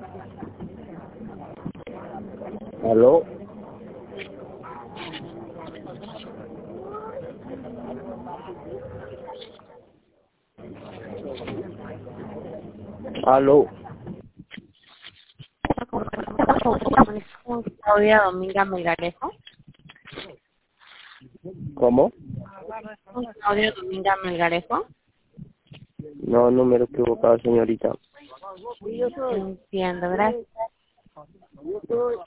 ¿Aló? ¿Aló? Claudia Dominga Melgarejo. ¿Cómo? Claudia Dominga Melgarejo. No, número equivocado, señorita. Entiendo, gracias.